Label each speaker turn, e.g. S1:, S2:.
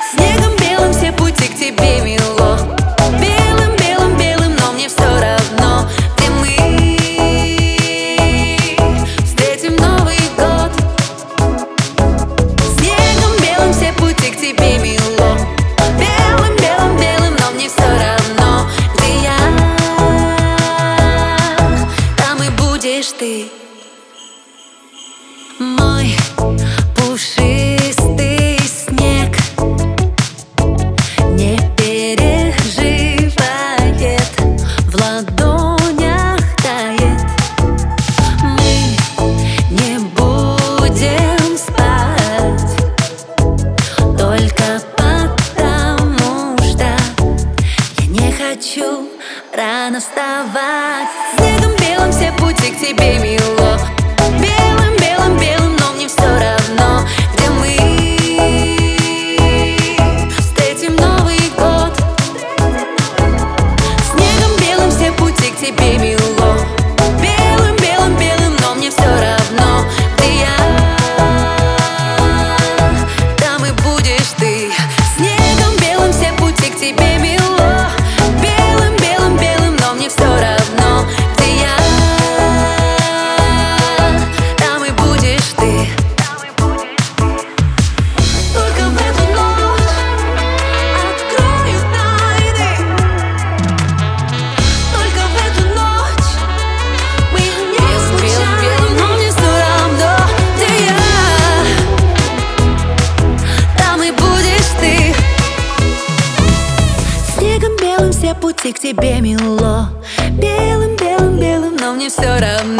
S1: Снегом белым все пути к тебе мело. Белым, белым, белым, но мне все равно, где мы встретим Новый год. Снегом белым все пути к тебе мело. Белым, белым, белым, но мне все равно, где я, там и будешь ты. Мой пушистый снег не переживает, в ладонях тает. Мы не будем спать только потому, что я не хочу рано вставать. Снегом белым все пути к тебе мело. Белым, белым, белым, но мне все равно, где мы встретим Новый год. Снегом белым все пути к тебе мело. Белым, белым, белым, но мне все равно, где я, там и будешь ты. Снегом белым все пути к тебе мело. Белым, белым, белым, но мне все равно, где я, там и будешь ты. Только в эту ночь открою тайны. Только в эту ночь мы не случайны. Но мне все равно, где я, там и будешь ты. Снегом белым все пути к тебе мело. Белым, белым, белым, но мне все равно.